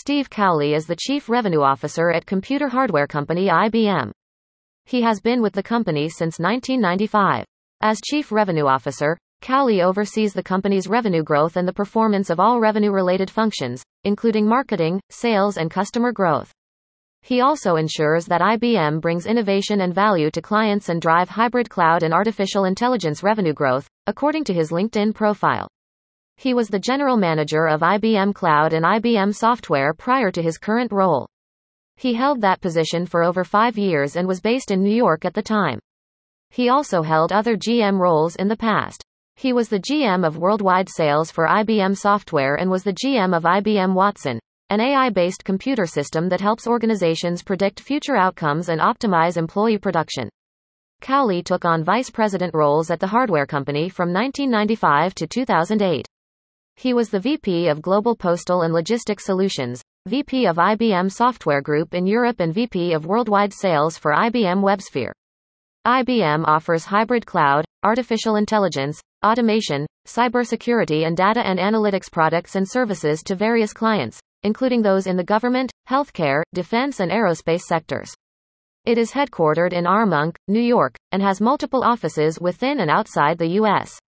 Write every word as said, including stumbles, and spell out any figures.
Steve Cowley is the Chief Revenue Officer at computer hardware company I B M. He has been with the company since nineteen ninety-five. As Chief Revenue Officer, Cowley oversees the company's revenue growth and the performance of all revenue-related functions, including marketing, sales and customer growth. He also ensures that I B M brings innovation and value to clients and drive hybrid cloud and artificial intelligence revenue growth, according to his LinkedIn profile. He was the general manager of I B M Cloud and I B M Software prior to his current role. He held that position for over five years and was based in New York at the time. He also held other G M roles in the past. He was the G M of worldwide sales for I B M Software and was the G M of I B M Watson, an A I-based computer system that helps organizations predict future outcomes and optimize employee production. Cowley took on vice president roles at the hardware company from nineteen ninety-five to two thousand eight. He was the V P of Global Postal and Logistics Solutions, V P of I B M Software Group in Europe and V P of Worldwide Sales for I B M WebSphere. I B M offers hybrid cloud, artificial intelligence, automation, cybersecurity and data and analytics products and services to various clients, including those in the government, healthcare, defense and aerospace sectors. It is headquartered in Armonk, New York, and has multiple offices within and outside the U S